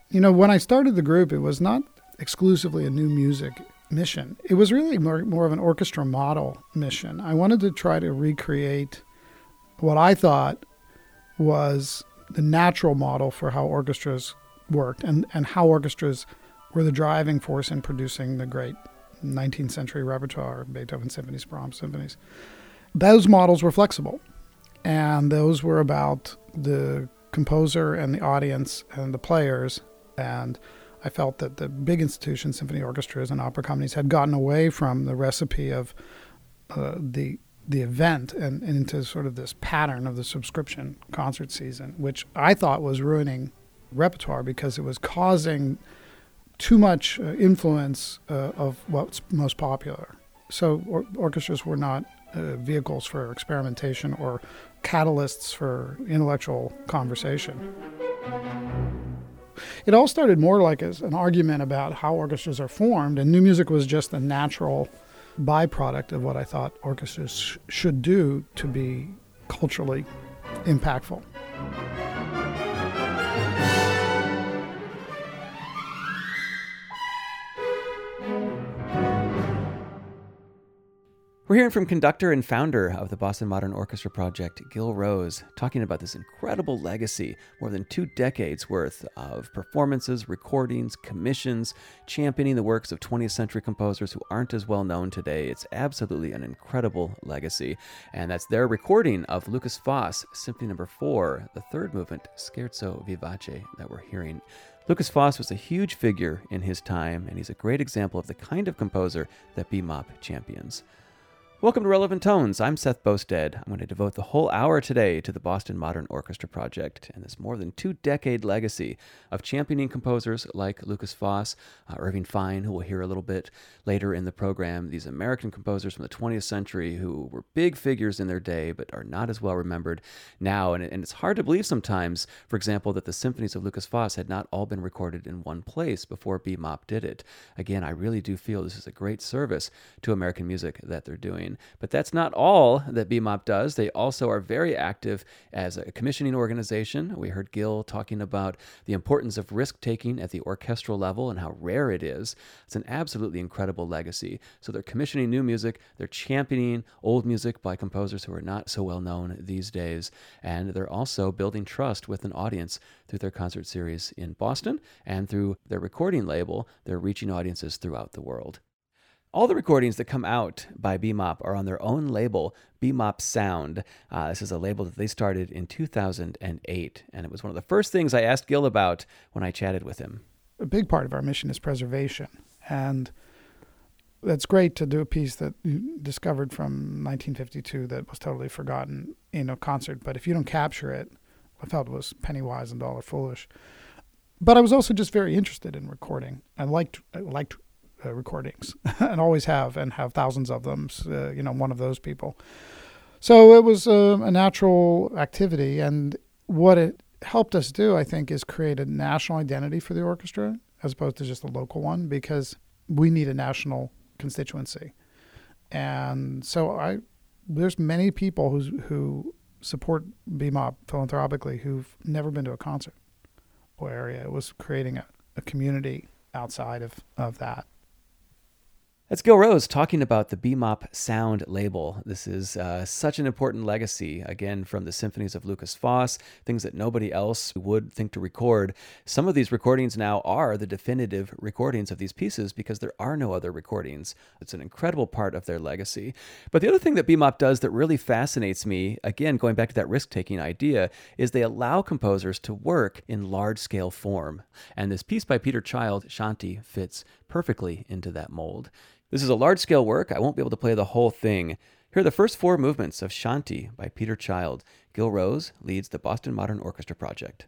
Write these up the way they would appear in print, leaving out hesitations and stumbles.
When I started the group, it was not exclusively a new music mission. It was really more of an orchestra model mission. I wanted to try to recreate what I thought was the natural model for how orchestras worked and how orchestras were the driving force in producing the great 19th century repertoire, Beethoven symphonies, Brahms symphonies. Those models were flexible, and those were about the composer and the audience and the players. And I felt that the big institutions, symphony orchestras and opera companies, had gotten away from the recipe of the event and into sort of this pattern of the subscription concert season, which I thought was ruining repertoire because it was causing too much influence of what's most popular. So orchestras were not vehicles for experimentation or catalysts for intellectual conversation. It all started more like as an argument about how orchestras are formed, and new music was just a natural byproduct of what I thought orchestras should do to be culturally impactful. We're hearing from conductor and founder of the Boston Modern Orchestra Project, Gil Rose, talking about this incredible legacy, more than 2 decades worth of performances, recordings, commissions, championing the works of 20th century composers who aren't as well known today. It's absolutely an incredible legacy. And that's their recording of Lukas Foss, Symphony No. 4, the third movement, Scherzo Vivace, that we're hearing. Lukas Foss was a huge figure in his time, and he's a great example of the kind of composer that BMOP champions. Welcome to Relevant Tones. I'm Seth Boustead. I'm going to devote the whole hour today to the Boston Modern Orchestra Project and this more than 2-decade legacy of championing composers like Lukas Foss, Irving Fine, who we'll hear a little bit later in the program, these American composers from the 20th century who were big figures in their day but are not as well remembered now. And it's hard to believe sometimes, for example, that the symphonies of Lukas Foss had not all been recorded in one place before BMOP did it. Again, I really do feel this is a great service to American music that they're doing. But that's not all that BMOP does. They also are very active as a commissioning organization. We heard Gil talking about the importance of risk-taking at the orchestral level and how rare it is. It's an absolutely incredible legacy. So they're commissioning new music, they're championing old music by composers who are not so well known these days, and they're also building trust with an audience through their concert series in Boston, and through their recording label, they're reaching audiences throughout the world. All the recordings that come out by BMOP are on their own label, BMOP Sound. This is a label that they started in 2008, and it was one of the first things I asked Gil about when I chatted with him. A big part of our mission is preservation, and that's great to do a piece that you discovered from 1952 that was totally forgotten in a concert, but if you don't capture it, I felt it was penny wise and dollar foolish. But I was also just very interested in recording. I liked recordings and always have, and have thousands of them, one of those people. So it was a natural activity, and what it helped us do, I think, is create a national identity for the orchestra as opposed to just a local one, because we need a national constituency. And so there's many people who support BMOP philanthropically who've never been to a concert or area. It was creating a community outside of that. That's Gil Rose talking about the BMOP Sound label. This is such an important legacy, again, from the symphonies of Lukas Foss, things that nobody else would think to record. Some of these recordings now are the definitive recordings of these pieces because there are no other recordings. It's an incredible part of their legacy. But the other thing that BMOP does that really fascinates me, again, going back to that risk-taking idea, is they allow composers to work in large-scale form. And this piece by Peter Child, Shanti, fits perfectly into that mold. This is a large-scale work. I won't be able to play the whole thing. Here are the first 4 movements of Shanti by Peter Child. Gil Rose leads the Boston Modern Orchestra Project.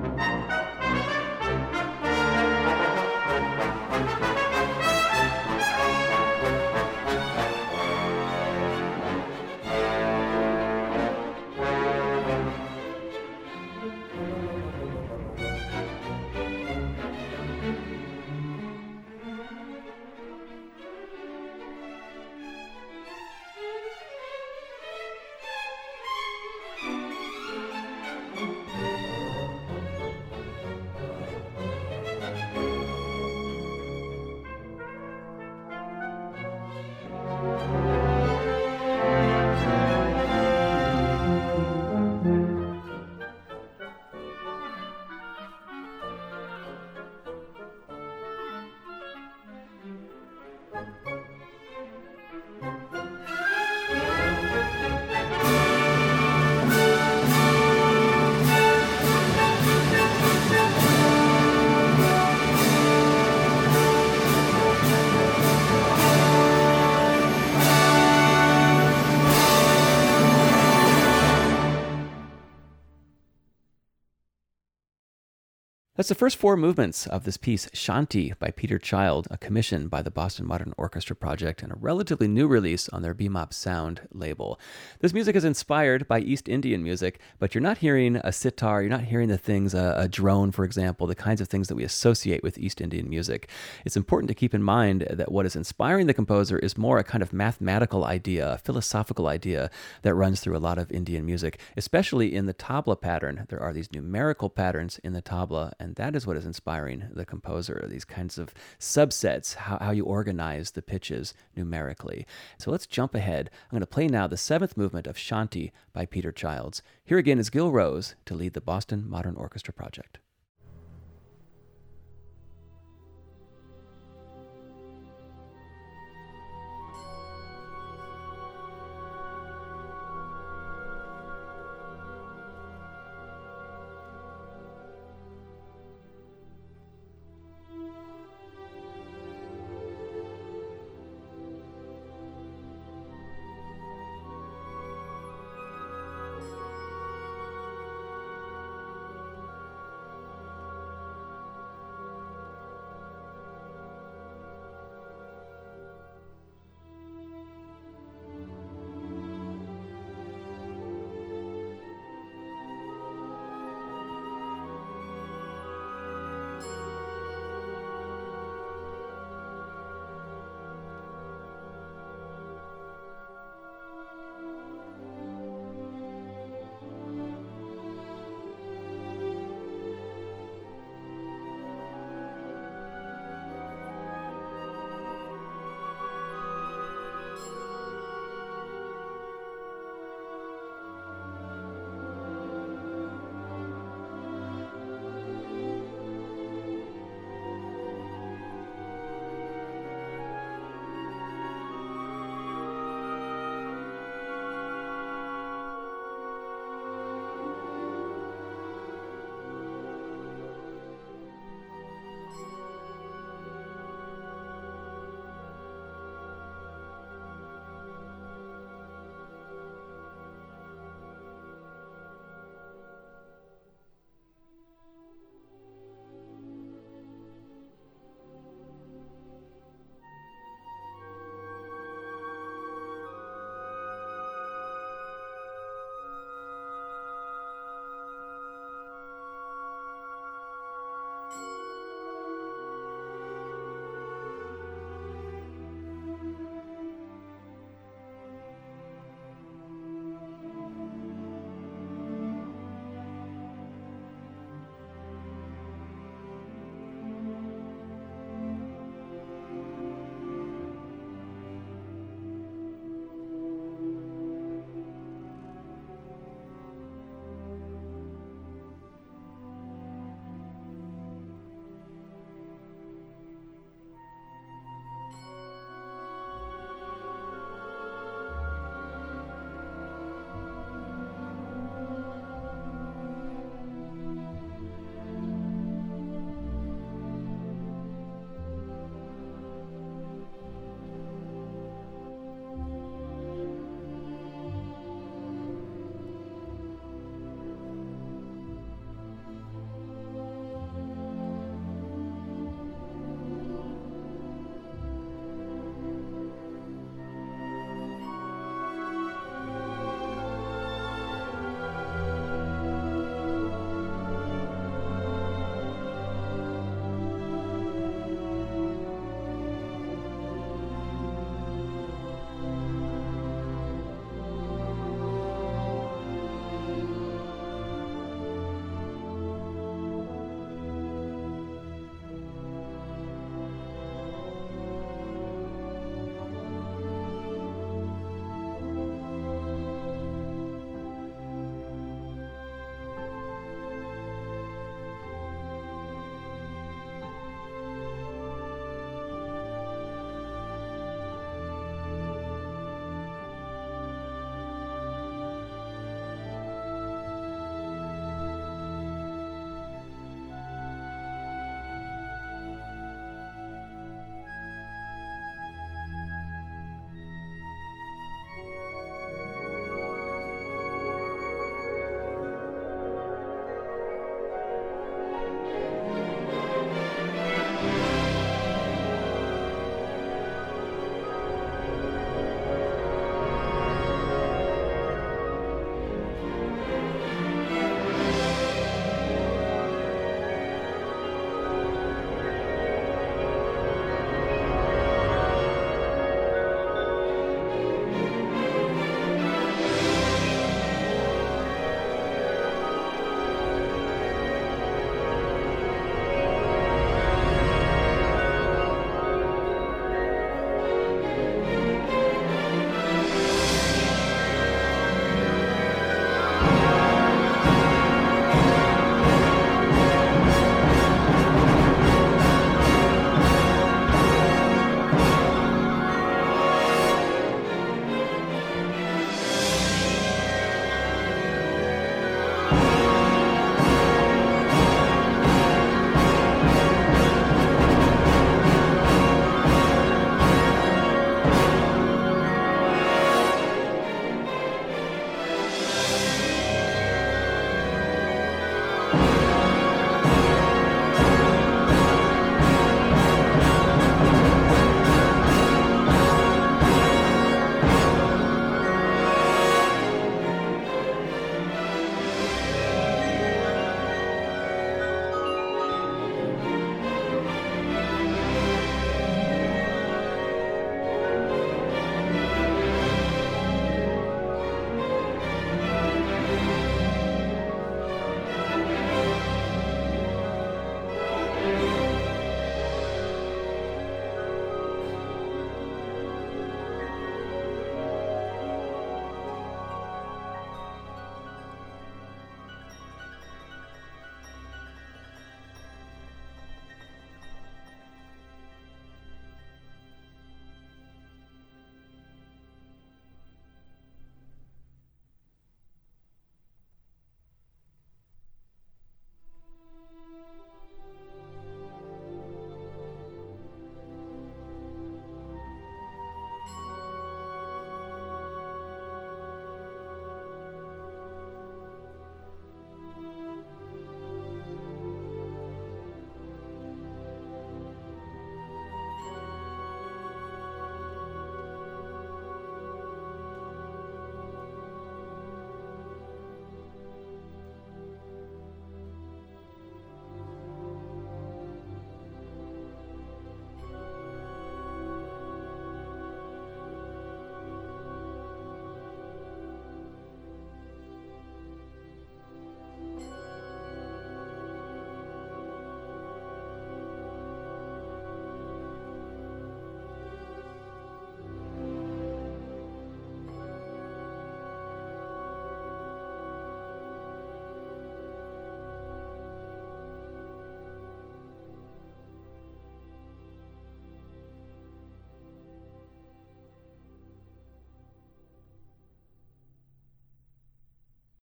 That's the first four movements of this piece, Shanti, by Peter Child, a commission by the Boston Modern Orchestra Project and a relatively new release on their Bebop Sound label. This music is inspired by East Indian music, but you're not hearing a sitar, you're not hearing the things, a drone, for example, the kinds of things that we associate with East Indian music. It's important to keep in mind that what is inspiring the composer is more a kind of mathematical idea, a philosophical idea that runs through a lot of Indian music, especially in the tabla pattern. There are these numerical patterns in the tabla, and that is what is inspiring the composer, these kinds of subsets, how you organize the pitches numerically. So let's jump ahead. I'm going to play now the seventh movement of Shanti by Peter Childs. Here again is Gil Rose to lead the Boston Modern Orchestra Project.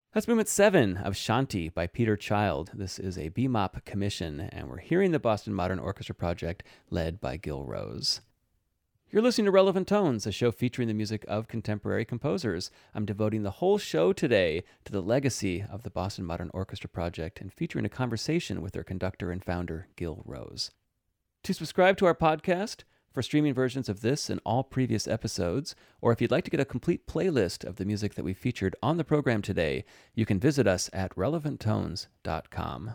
That's Movement 7 of Shanti by Peter Child. This is a BMOP commission, and we're hearing the Boston Modern Orchestra Project led by Gil Rose. You're listening to Relevant Tones, a show featuring the music of contemporary composers. I'm devoting the whole show today to the legacy of the Boston Modern Orchestra Project and featuring a conversation with their conductor and founder, Gil Rose. To subscribe to our podcast, for streaming versions of this and all previous episodes, or if you'd like to get a complete playlist of the music that we featured on the program today, you can visit us at relevanttones.com.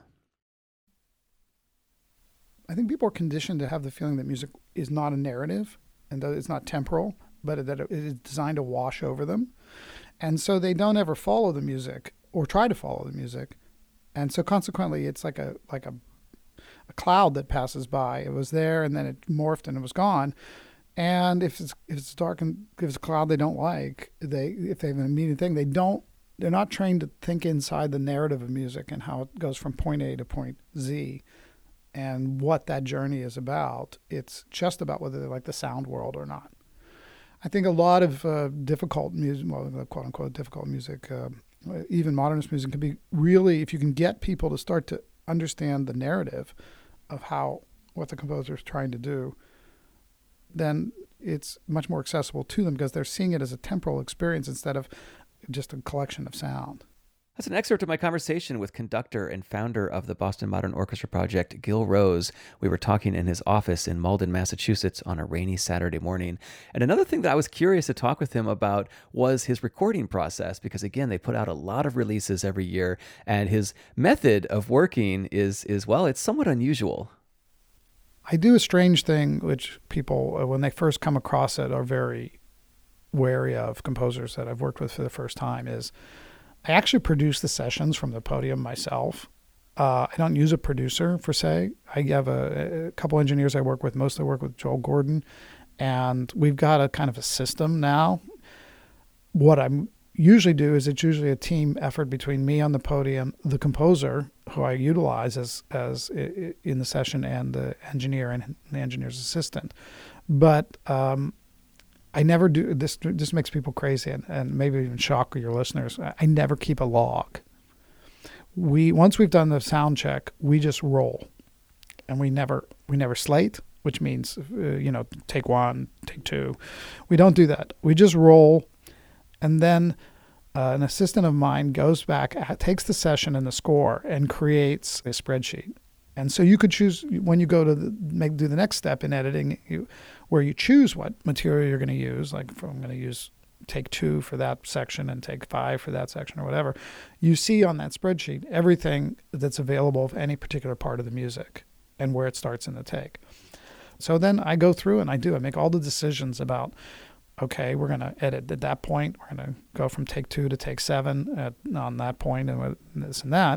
I think people are conditioned to have the feeling that music is not a narrative and that it's not temporal, but that it is designed to wash over them. And so they don't ever follow the music or try to follow the music. And so consequently, it's like a cloud that passes by. It was there and then it morphed and it was gone. And if it's dark and if it's a cloud they don't like, if they have an immediate thing, they're not trained to think inside the narrative of music and how it goes from point A to point Z and what that journey is about. It's just about whether they like the sound world or not. I think a lot of difficult music, well, quote unquote difficult music, even modernist music, can be really, if you can get people to start to understand the narrative of what the composer is trying to do, then it's much more accessible to them because they're seeing it as a temporal experience instead of just a collection of sound. That's an excerpt of my conversation with conductor and founder of the Boston Modern Orchestra Project, Gil Rose. We were talking in his office in Malden, Massachusetts on a rainy Saturday morning. And another thing that I was curious to talk with him about was his recording process, because again, they put out a lot of releases every year, and his method of working is well, it's somewhat unusual. I do a strange thing, which people, when they first come across it, are very wary of. Composers that I've worked with for the first time is I actually produce the sessions from the podium myself. I don't use a producer, per se. I have a couple engineers I work with. Mostly work with Joel Gordon. And we've got a kind of a system now. What I usually do is it's usually a team effort between me on the podium, the composer, who I utilize as in the session, and the engineer and the engineer's assistant. But I never do this. This makes people crazy and maybe even shock your listeners. I never keep a log. Once we've done the sound check, we just roll, and we never slate, which means take one, take two. We don't do that. We just roll, and then an assistant of mine goes back, takes the session and the score, and creates a spreadsheet. And so you could choose when you go to do the next step in editing, where you choose what material you're going to use. Like I'm going to use take 2 for that section and take 5 for that section or whatever. You see on that spreadsheet everything that's available of any particular part of the music and where it starts in the take. So then I go through and I make all the decisions about, okay, we're going to edit at that point. We're going to go from take 2 to take 7 on that point and this and that.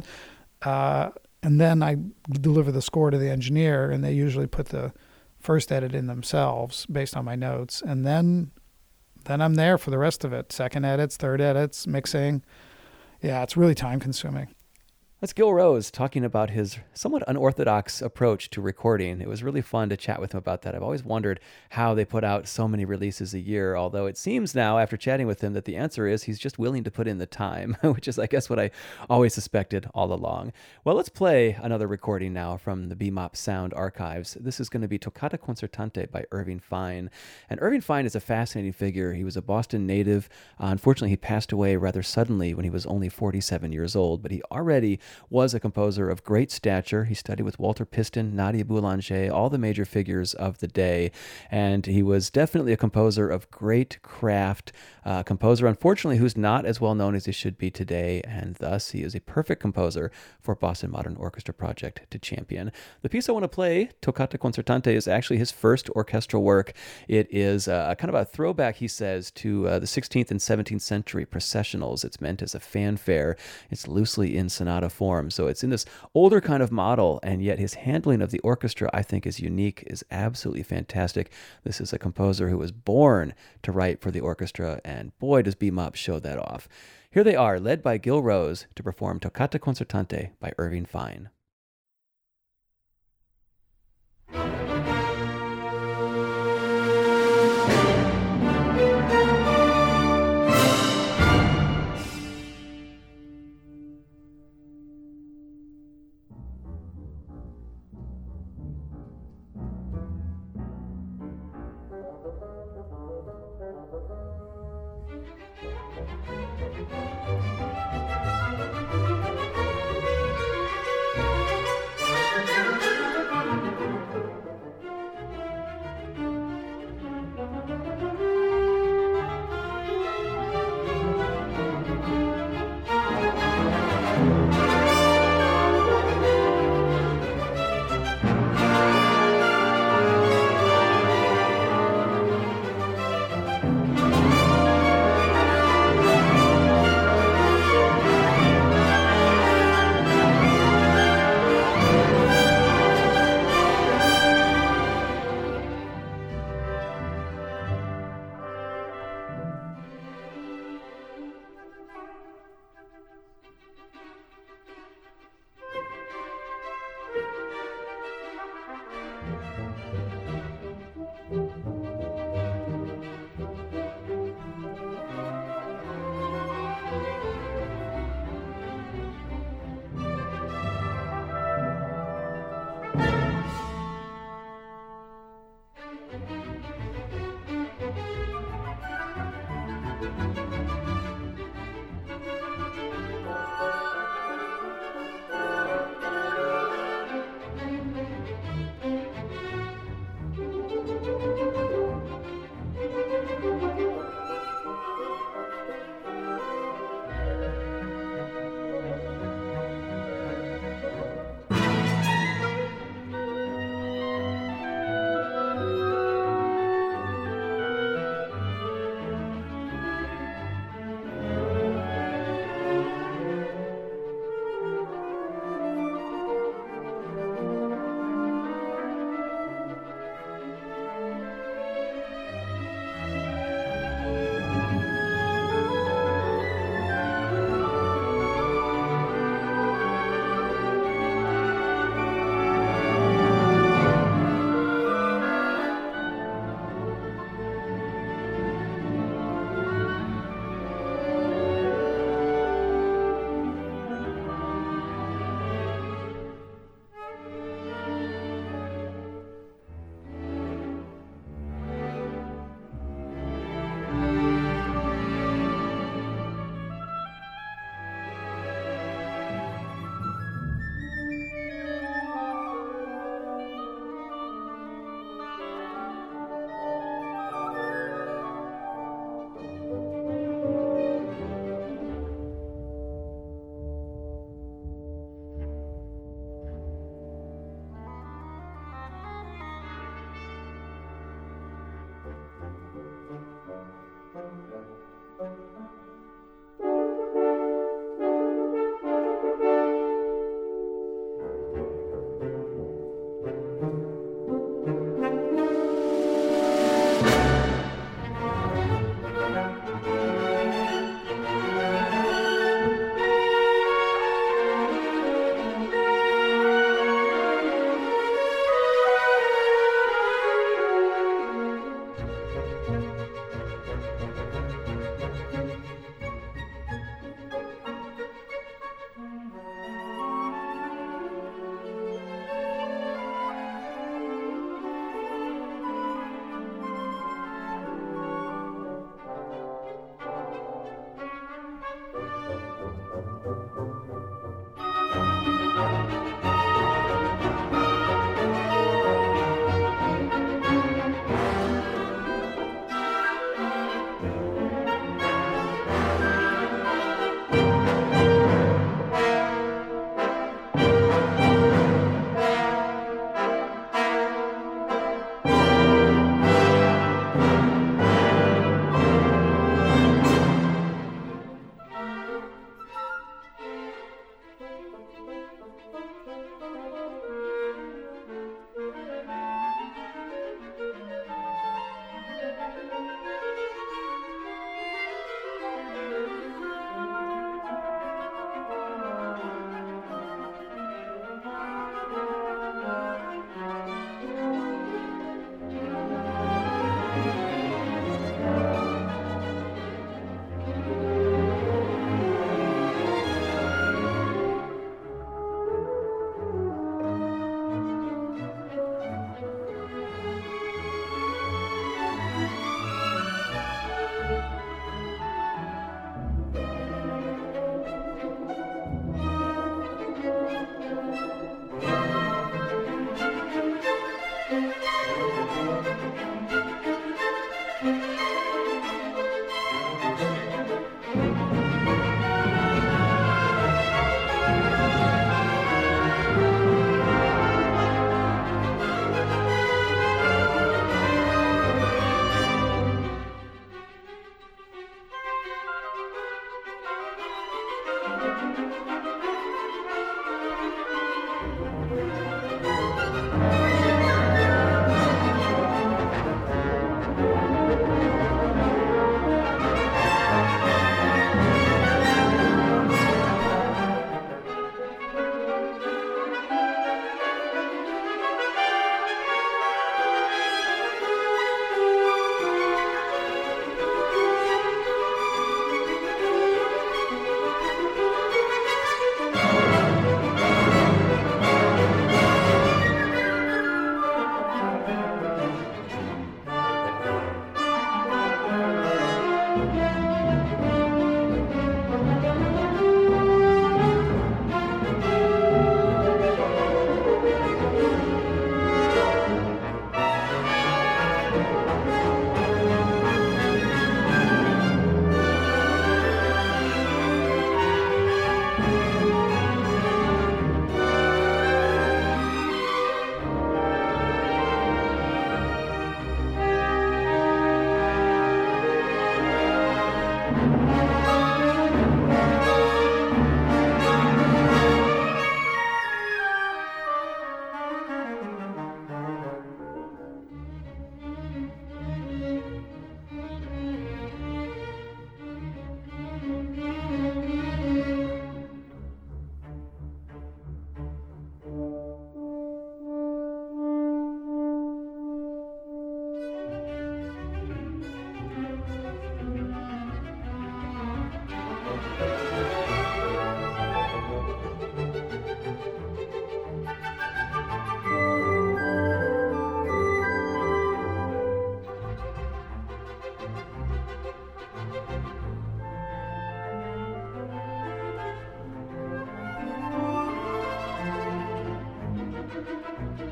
And then I deliver the score to the engineer, and they usually put the first edit in themselves based on my notes. And then I'm there for the rest of it. Second edits, third edits, mixing. Yeah, it's really time consuming. That's Gil Rose talking about his somewhat unorthodox approach to recording. It was really fun to chat with him about that. I've always wondered how they put out so many releases a year, although it seems now, after chatting with him, that the answer is he's just willing to put in the time, which is, I guess, what I always suspected all along. Well, let's play another recording now from the BMOP Sound Archives. This is going to be Toccata Concertante by Irving Fine. And Irving Fine is a fascinating figure. He was a Boston native. Unfortunately, he passed away rather suddenly when he was only 47 years old, but he already was a composer of great stature. He studied with Walter Piston, Nadia Boulanger, all the major figures of the day, and he was definitely a composer of great craft, composer, unfortunately, who's not as well known as he should be today, and thus he is a perfect composer for Boston Modern Orchestra Project to champion. The piece I want to play, Toccata Concertante, is actually his first orchestral work. It is kind of a throwback, he says, to the 16th and 17th century processionals. It's meant as a fanfare. It's loosely in sonata form, so it's in this older kind of model, and yet his handling of the orchestra, I think, is unique, is absolutely fantastic. This is a composer who was born to write for the orchestra, and boy, does BMOP show that off. Here they are, led by Gil Rose, to perform Toccata Concertante by Irving Fine.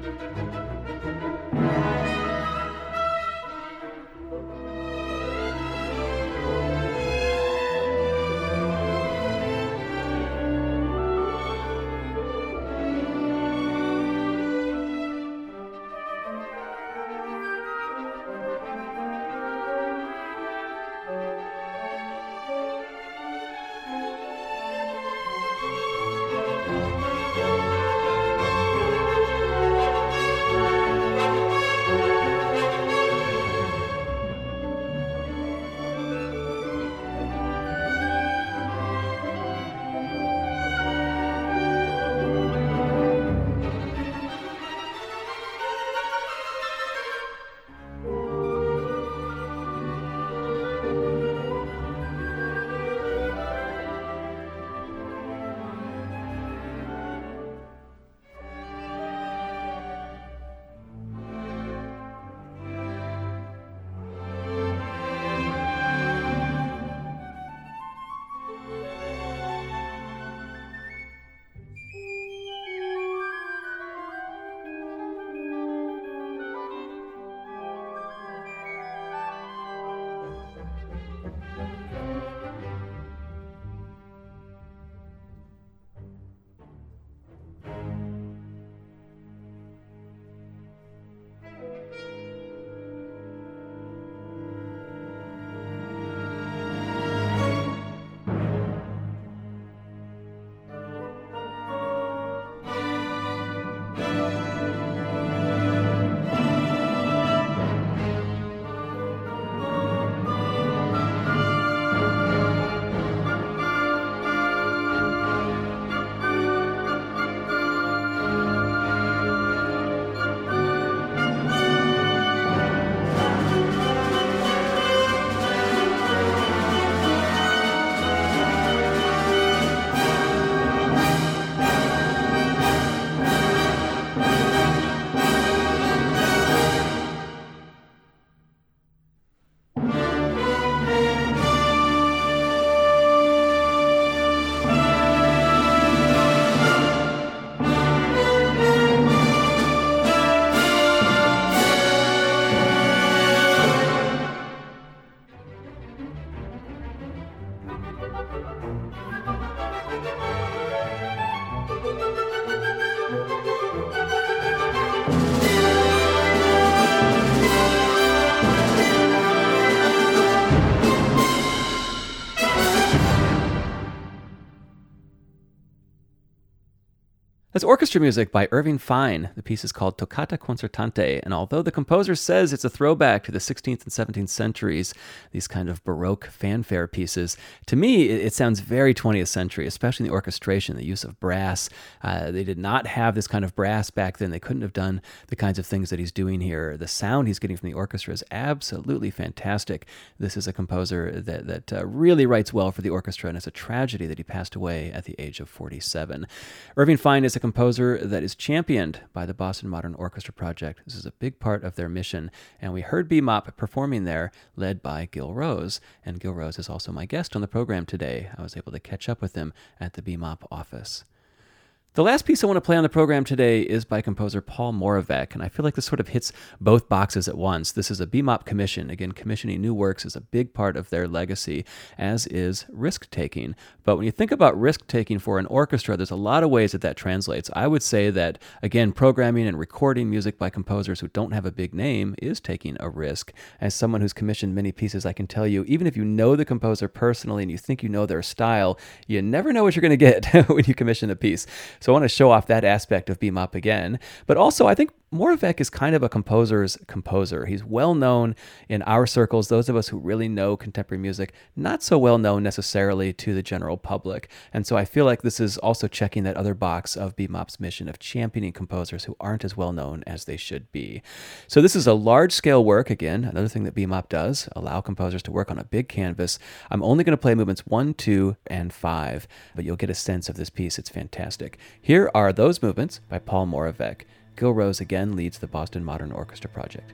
That's orchestra music by Irving Fine. The piece is called Toccata Concertante, and although the composer says it's a throwback to the 16th and 17th centuries, these kind of Baroque fanfare pieces, to me it sounds very 20th century, especially in the orchestration, the use of brass. They did not have this kind of brass back then. They couldn't have done the kinds of things that he's doing here. The sound he's getting from the orchestra is absolutely fantastic. This is a composer that really writes well for the orchestra, and it's a tragedy that he passed away at the age of 47. Irving Fine is a composer that is championed by the Boston Modern Orchestra Project. This is a big part of their mission, and we heard BMOP performing there, led by Gil Rose, and Gil Rose is also my guest on the program today. I was able to catch up with him at the BMOP office. The last piece I want to play on the program today is by composer Paul Moravec, and I feel like this sort of hits both boxes at once. This is a BMOP commission. Again, commissioning new works is a big part of their legacy, as is risk-taking. But when you think about risk-taking for an orchestra, there's a lot of ways that translates. I would say that, again, programming and recording music by composers who don't have a big name is taking a risk. As someone who's commissioned many pieces, I can tell you, even if you know the composer personally and you think you know their style, you never know what you're going to get when you commission a piece. So I want to show off that aspect of BMOP again. But also, I think Moravec is kind of a composer's composer. He's well known in our circles, those of us who really know contemporary music, not so well known necessarily to the general public. And so I feel like this is also checking that other box of BMOP's mission of championing composers who aren't as well known as they should be. So this is a large scale work. Again, another thing that BMOP does, allow composers to work on a big canvas. I'm only going to play movements 1, 2, and 5, but you'll get a sense of this piece. It's fantastic. Here are those movements by Paul Moravec. Gil Rose again leads the Boston Modern Orchestra Project.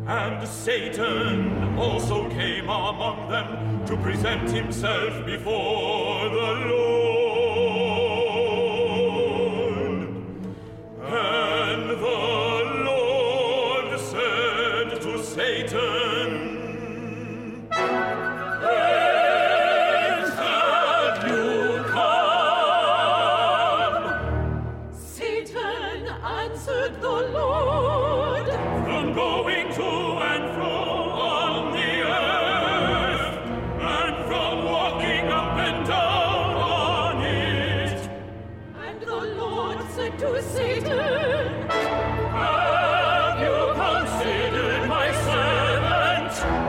And Satan also came among them to present himself before the Lord. And the Lord said to Satan, "Whence have you come?" Satan answered the Lord, "From going to and fro on the earth, and from walking up and down on it." and the Lord said to Satan, "Have you considered my servant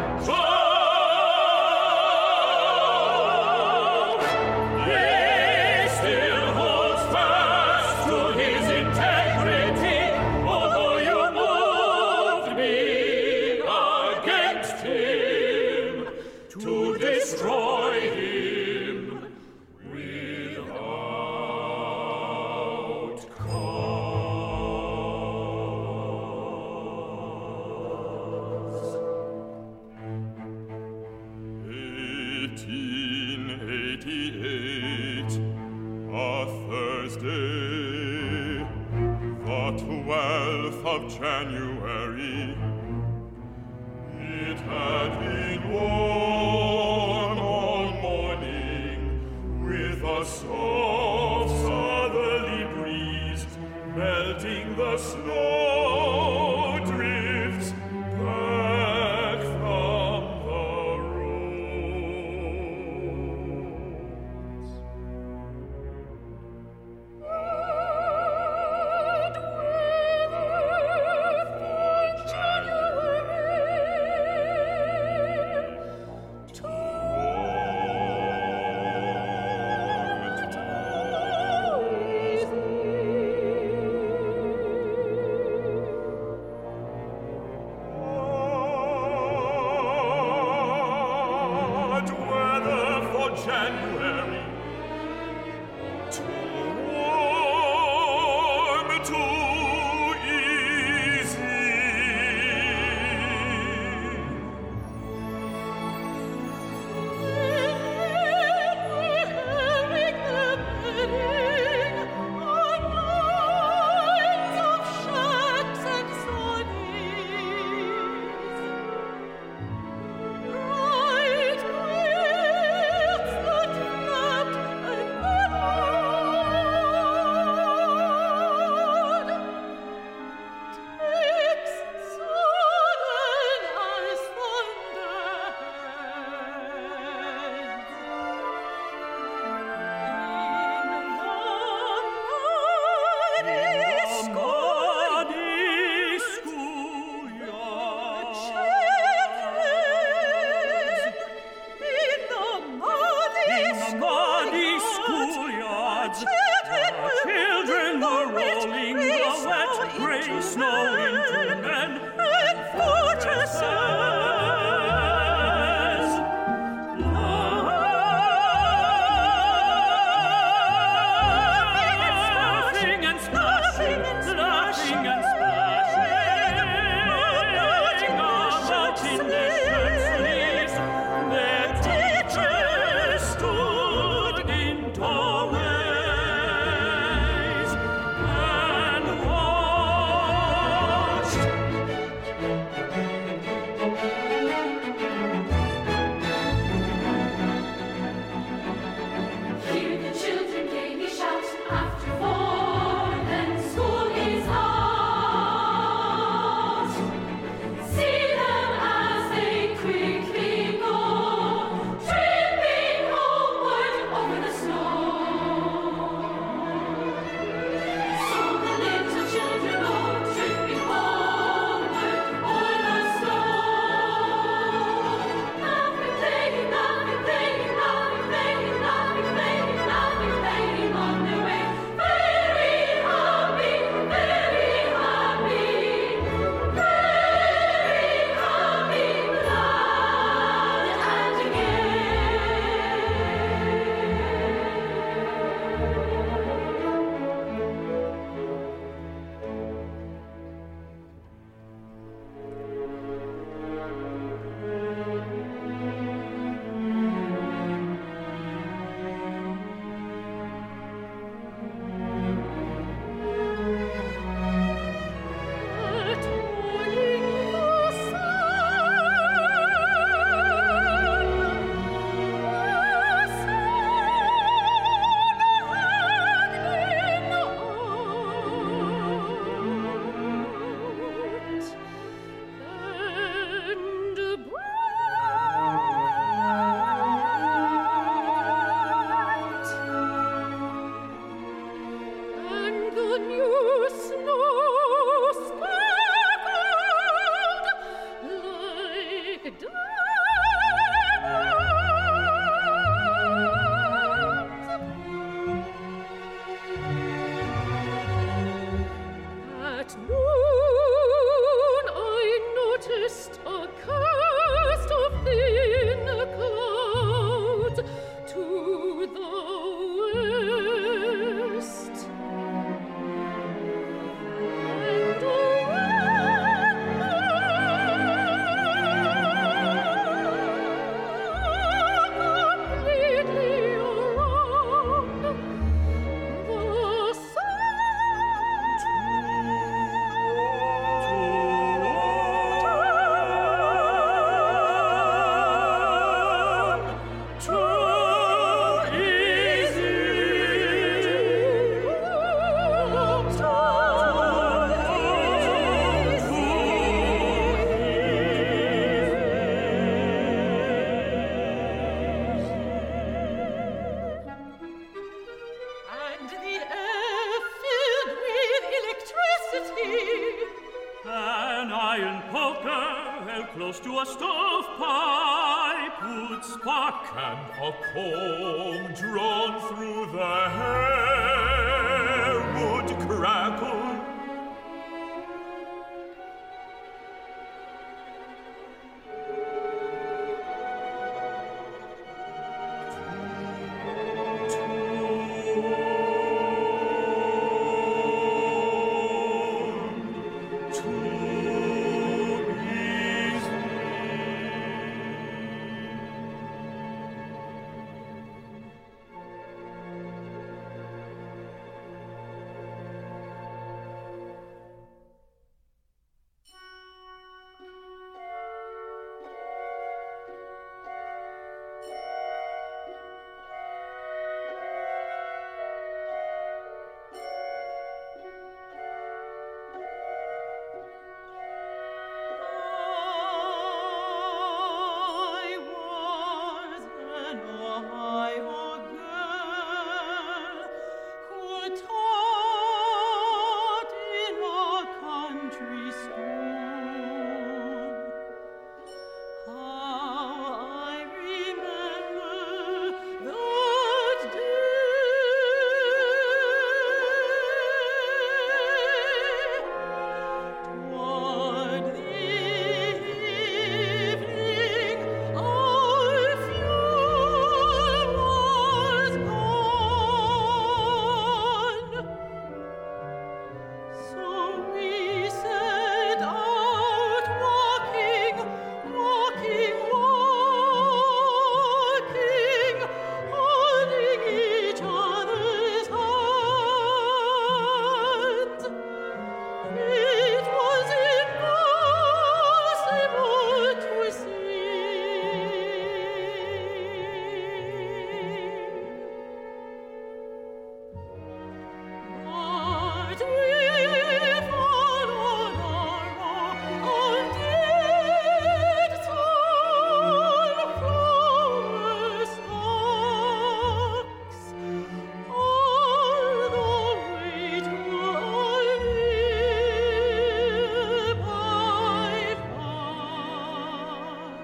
Job? He still holds fast to his integrity, although you moved me against him to destroy him without cause." 1888, a Thursday, the 12th of January. It had been warm all morning, with a soft southerly breeze melting the snow drifts back from the roads. Hot weather for January, too warm, too easy. Children were rolling the wet grey snow into men and fortresses. Laughing and splashing, laughing and splashing about in distant sleeves. Their teachers stood in doorways and watched. I noticed a cast of thin clouds to the west. And completely around the sun. And the air filled with electricity. An iron poker held close to a stovepipe would spark, and a comb drawn through the hair would crackle. I was an Ohio girl who taught in a country school. How I remember that day. Toward the evening, our fuel was gone. So we set out walking, holding each other's hands. It was impossible to see. But we followed our road and did sunflower stalks all the way to our nearby farm.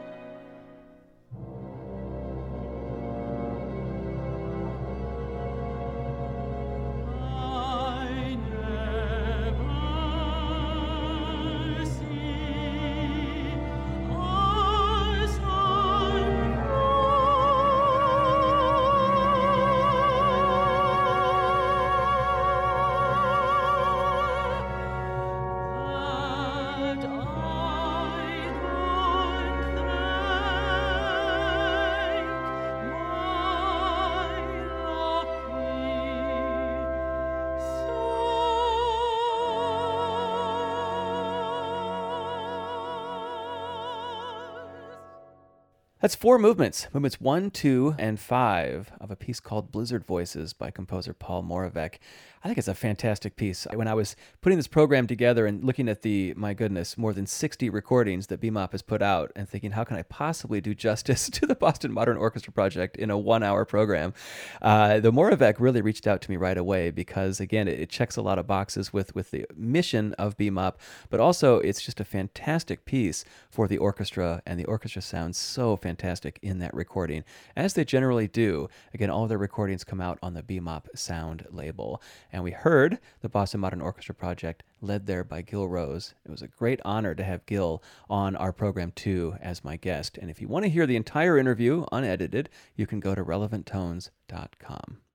I never see a sunflower that I That's four movements. Movements 1, 2, and 5 of a piece called Blizzard Voices by composer Paul Moravec. I think it's a fantastic piece. When I was putting this program together and looking at the, my goodness, more than 60 recordings that BMOP has put out and thinking, how can I possibly do justice to the Boston Modern Orchestra Project in a 1-hour program? The Moravec really reached out to me right away because, again, it checks a lot of boxes with the mission of BMOP, but also it's just a fantastic piece for the orchestra, and the orchestra sounds so fantastic fantastic in that recording, as they generally do. Again, all of their recordings come out on the BMOP Sound label. And we heard the Boston Modern Orchestra Project, led there by Gil Rose. It was a great honor to have Gil on our program too as my guest. And if you want to hear the entire interview unedited, you can go to relevanttones.com.